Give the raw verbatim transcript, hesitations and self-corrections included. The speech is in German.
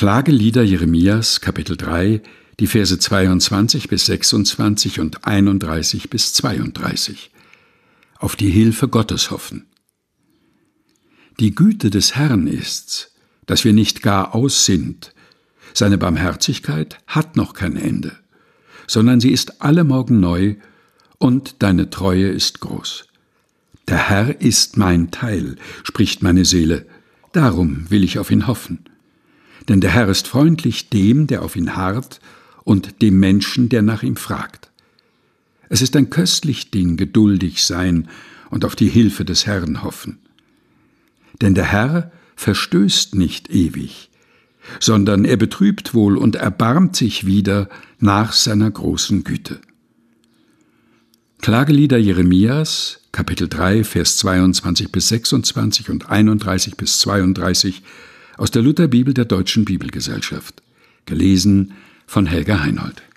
Klagelieder Jeremias, Kapitel drei, die Verse zweiundzwanzig bis sechsundzwanzig und einunddreißig bis zweiunddreißig. Auf die Hilfe Gottes hoffen. Die Güte des Herrn ist's, dass wir nicht gar aus sind. Seine Barmherzigkeit hat noch kein Ende, sondern sie ist alle Morgen neu, und deine Treue ist groß. Der Herr ist mein Teil, spricht meine Seele, darum will ich auf ihn hoffen. Denn der Herr ist freundlich dem, der auf ihn harrt, und dem Menschen, der nach ihm fragt. Es ist ein köstlich Ding, geduldig sein und auf die Hilfe des Herrn hoffen. Denn der Herr verstößt nicht ewig, sondern er betrübt wohl und erbarmt sich wieder nach seiner großen Güte. Klagelieder Jeremias, Kapitel drei, Vers zweiundzwanzig bis sechsundzwanzig und einunddreißig bis zweiunddreißig aus der Lutherbibel der Deutschen Bibelgesellschaft. Gelesen von Helga Heinold.